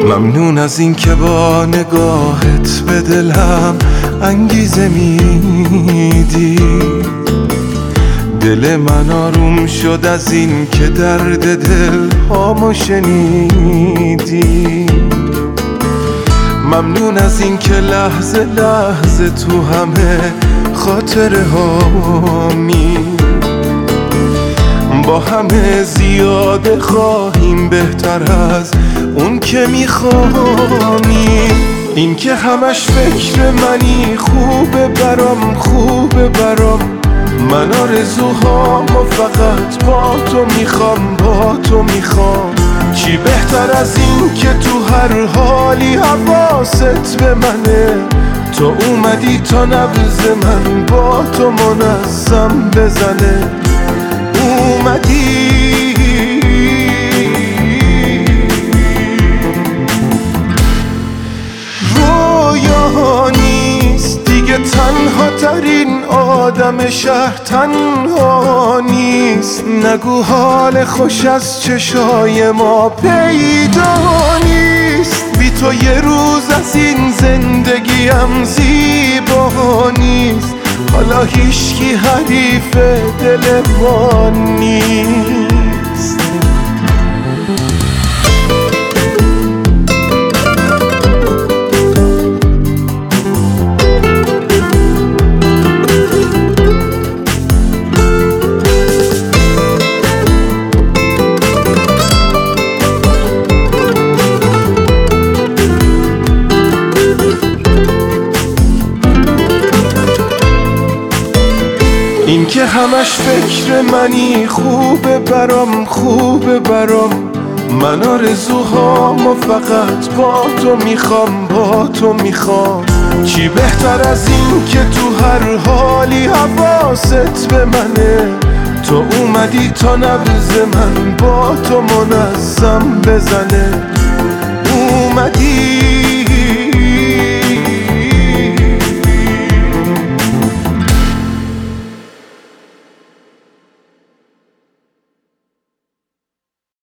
ممنون از این که با نگاهت به دلم انگیزه میدی. دل من آروم شد از این که درد دل هامو شنیدی. ممنون از این که لحظه لحظه تو همه خاطره هامی با همه زیاده خواهیم بهتر از اون که میخوامی. این که همش فکر منی خوبه برام، خوبه برام. من آرزوهامو فقط با تو میخوام، با تو میخوام. چی بهتر از این که تو هر حالی حواست به منه. تو اومدی تا نبض من با تو منظم بزنه. اومدی رویا نیست دیگه، تنها ترین آدم شهر تنها نیست. نگو حال خوش از چشای ما پیدا نیست. بی تو یه روز از این زندگیم زیبا نیست. حالا هیچکی حریف دل ما نیست. این که همش فکر منی خوبه برام، خوبه برام. من آرزوهامو فقط با تو میخوام، با تو میخوام. چی بهتر از این که تو هر حالی حواست به منه. تو اومدی تا نبض من با تو منظم بزنه. اومدی